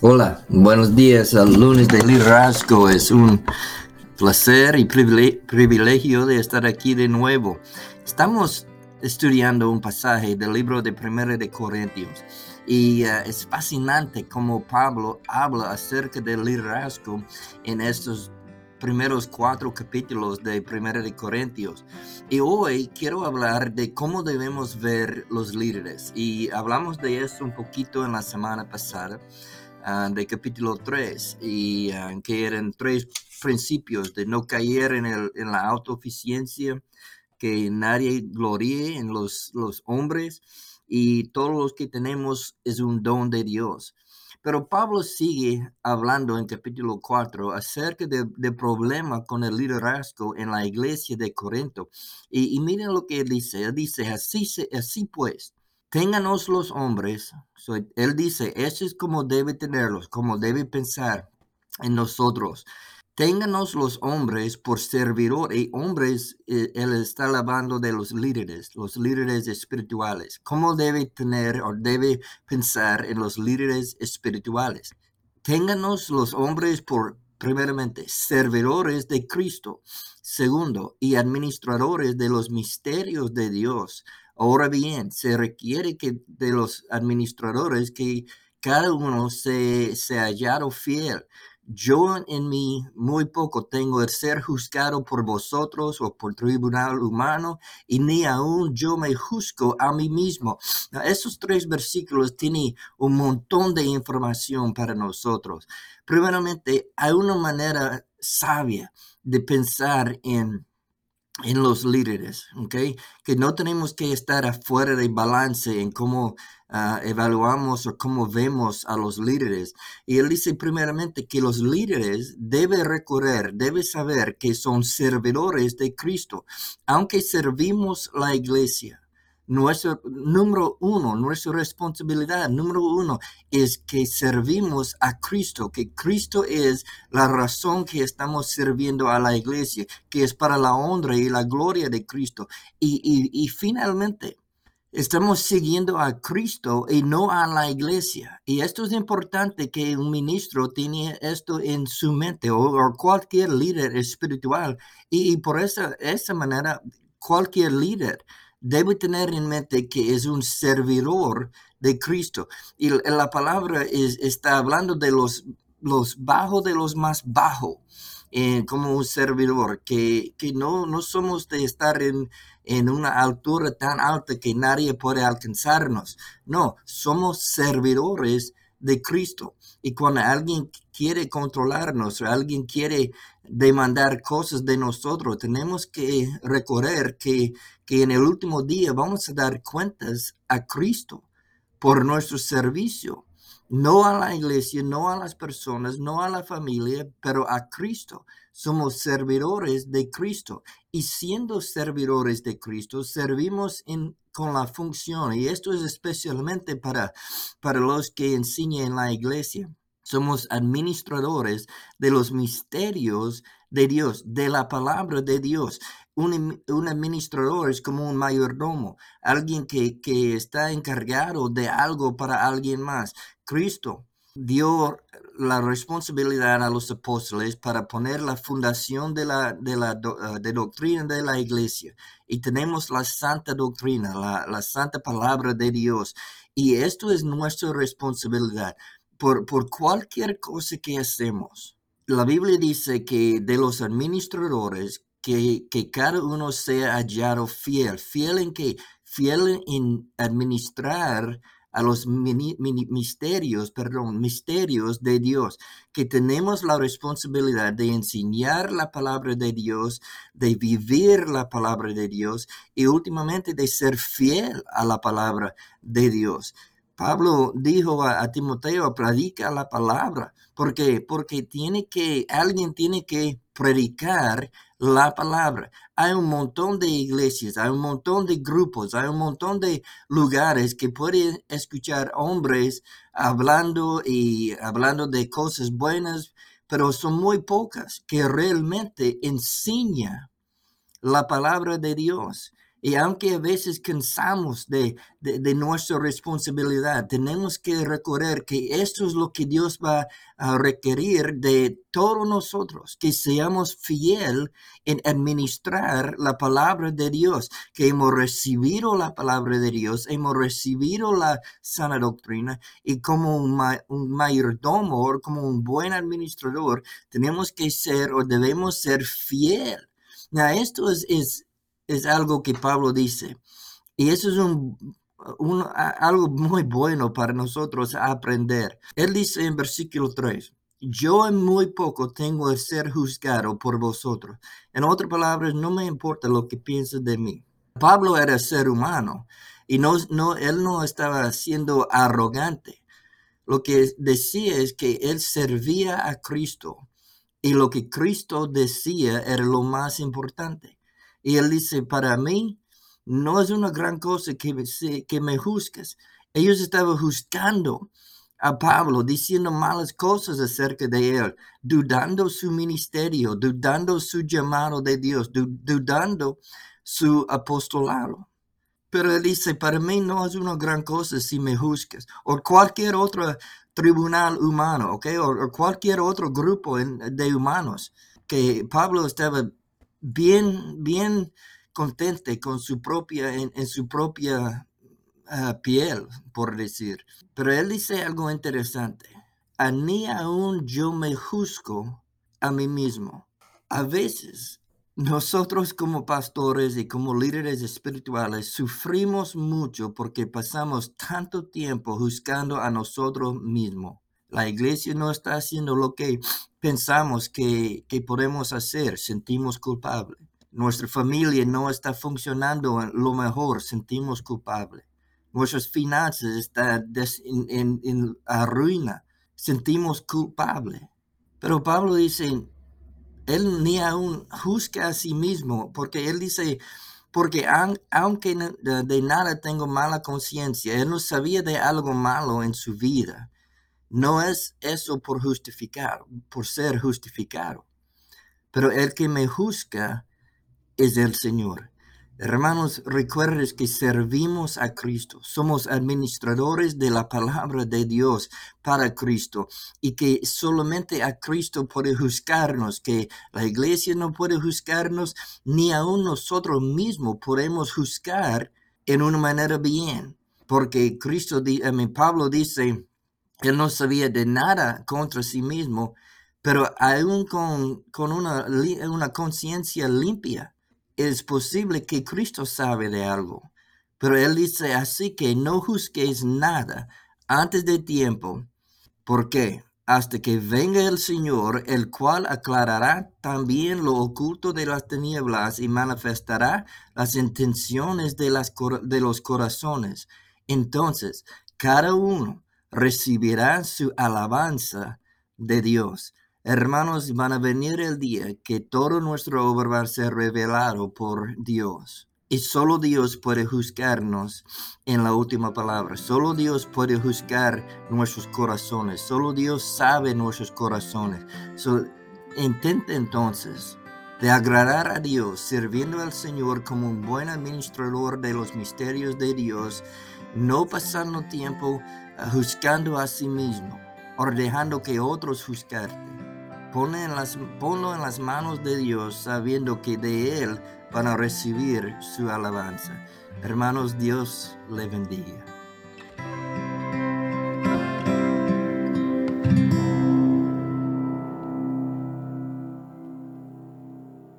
Hola, buenos días. El lunes de liderazgo es un placer y privilegio de estar aquí de nuevo. Estamos estudiando un pasaje del libro de Primera de Corintios y es fascinante cómo Pablo habla acerca del liderazgo en estos primeros 4 capítulos de Primera de Corintios. Y hoy quiero hablar de cómo debemos ver los líderes, y hablamos de eso un poquito en la semana pasada. De capítulo 3, y que eran 3 principios: de no caer en la autoeficiencia, que nadie gloríe en los hombres, y todos los que tenemos es un don de Dios. Pero Pablo sigue hablando en capítulo 4 acerca de problema con el liderazgo en la iglesia de Corinto. Y miren lo que él dice. Él dice, así pues, ténganos los hombres. Él dice, eso es como debe tenerlos, como debe pensar en nosotros. Ténganos los hombres por servidor. Y hombres, él está hablando de los líderes espirituales. ¿Cómo debe tener o debe pensar en los líderes espirituales? Ténganos los hombres por, primeramente, servidores de Cristo. Segundo, y administradores de los misterios de Dios. Ahora bien, se requiere que de los administradores que cada uno se hallado fiel. Yo en mí muy poco tengo el ser juzgado por vosotros o por tribunal humano, y ni aún yo me juzgo a mí mismo. Esos 3 versículos tienen un montón de información para nosotros. Primeramente, hay una manera sabia de pensar en los líderes, ¿ok? Que no tenemos que estar afuera de balance en cómo evaluamos o cómo vemos a los líderes. Y él dice primeramente que los líderes deben saber que son servidores de Cristo, aunque servimos la iglesia. Nuestra responsabilidad número 1 es que servimos a Cristo, que Cristo es la razón que estamos sirviendo a la iglesia, que es para la honra y la gloria de Cristo. Y finalmente, estamos siguiendo a Cristo y no a la iglesia. Y esto es importante, que un ministro tiene esto en su mente, o cualquier líder espiritual. Y por esa manera, cualquier líder debe tener en mente que es un servidor de Cristo. Y la palabra está hablando de los bajos de los más bajos, como un servidor, que no somos de estar en una altura tan alta que nadie puede alcanzarnos. No, somos servidores de Cristo. Y cuando alguien quiere controlarnos o alguien quiere demandar cosas de nosotros, tenemos que recordar que en el último día vamos a dar cuentas a Cristo por nuestro servicio. No a la iglesia, no a las personas, no a la familia, pero a Cristo. Somos servidores de Cristo. Y siendo servidores de Cristo, servimos con la función. Y esto es especialmente para los que enseñan en la iglesia. Somos administradores de los misterios de Dios, de la palabra de Dios. Un administrador es como un mayordomo, alguien que está encargado de algo para alguien más. Cristo dio la responsabilidad a los apóstoles para poner la fundación de doctrina de la iglesia. Y tenemos la santa doctrina, la santa palabra de Dios. Y esto es nuestra responsabilidad. Por cualquier cosa que hacemos. La Biblia dice que de los administradores, que cada uno sea hallado fiel. ¿Fiel en qué? Fiel en administrar a los misterios de Dios, que tenemos la responsabilidad de enseñar la palabra de Dios, de vivir la palabra de Dios, y últimamente de ser fiel a la palabra de Dios. Pablo dijo a Timoteo, predica la palabra. ¿Por qué? Porque alguien tiene que predicar la palabra. Hay un montón de iglesias, hay un montón de grupos, hay un montón de lugares que pueden escuchar hombres hablando de cosas buenas, pero son muy pocas que realmente enseñan la palabra de Dios. Y aunque a veces cansamos de nuestra responsabilidad, tenemos que recordar que esto es lo que Dios va a requerir de todos nosotros, que seamos fiel en administrar la palabra de Dios, que hemos recibido la palabra de Dios, hemos recibido la sana doctrina, y como un mayordomo o como un buen administrador, tenemos que ser o debemos ser fiel. Now, esto es algo que Pablo dice, y eso es algo muy bueno para nosotros aprender. Él dice en versículo 3, yo en muy poco tengo de ser juzgado por vosotros. En otras palabras, no me importa lo que pienses de mí. Pablo era ser humano y él no estaba siendo arrogante. Lo que decía es que él servía a Cristo y lo que Cristo decía era lo más importante. Y él dice, para mí no es una gran cosa que me juzgues. Ellos estaban juzgando a Pablo, diciendo malas cosas acerca de él, dudando su ministerio, dudando su llamado de Dios, dudando su apostolado. Pero él dice, para mí no es una gran cosa si me juzgas, o cualquier otro tribunal humano, ¿ok? O cualquier otro grupo de humanos, que Pablo estaba bien contente con su propia, en su propia piel, por decir. Pero él dice algo interesante. Ni aún yo me juzgo a mí mismo. A veces nosotros como pastores y como líderes espirituales sufrimos mucho porque pasamos tanto tiempo juzgando a nosotros mismos. La iglesia no está haciendo lo que pensamos que podemos hacer, sentimos culpables. Nuestra familia no está funcionando lo mejor, sentimos culpables. Nuestras finanzas están en ruina, sentimos culpables. Pero Pablo dice, él ni aún juzga a sí mismo, porque él dice, porque aunque de nada tengo mala conciencia, él no sabía de algo malo en su vida. No es eso por ser justificado. Pero el que me juzga es el Señor. Hermanos, recuerden que servimos a Cristo, somos administradores de la palabra de Dios para Cristo y que solamente a Cristo puede juzgarnos, que la iglesia no puede juzgarnos, ni aún nosotros mismos podemos juzgar en una manera bien, porque Pablo dice, él no sabía de nada contra sí mismo, pero aún con una conciencia limpia, es posible que Cristo sabe de algo. Pero él dice así que no juzguéis nada antes de tiempo. ¿Por qué? Hasta que venga el Señor, el cual aclarará también lo oculto de las tinieblas y manifestará las intenciones de los corazones. Entonces, cada uno recibirá su alabanza de Dios. Hermanos, van a venir el día que todo nuestro obra va a ser revelado por Dios. Y solo Dios puede juzgarnos en la última palabra. Solo Dios puede juzgar nuestros corazones. Solo Dios sabe nuestros corazones. Intenta entonces de agradar a Dios, sirviendo al Señor como un buen administrador de los misterios de Dios, no pasando tiempo juzgando a sí mismo o dejando que otros juzgarte. Ponlo en las manos de Dios, sabiendo que de Él van a recibir su alabanza. Hermanos, Dios le bendiga.